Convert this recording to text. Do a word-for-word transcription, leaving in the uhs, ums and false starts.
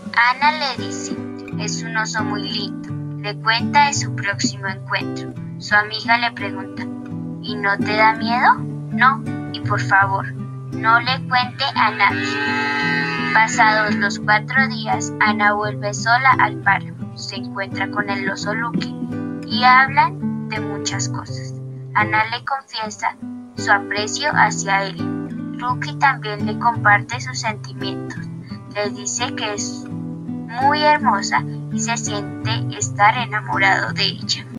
Ana le dice, es un oso muy lindo. Le cuenta de su próximo encuentro. Su amiga le pregunta, ¿y no te da miedo? No, y por favor, no le cuente a nadie. Pasados los cuatro días, Ana vuelve sola al páramo. Se encuentra con el oso Lucky y hablan de muchas cosas. Ana le confiesa su aprecio hacia él. Lucky también le comparte sus sentimientos. Le dice que es muy hermosa y se siente estar enamorado de ella.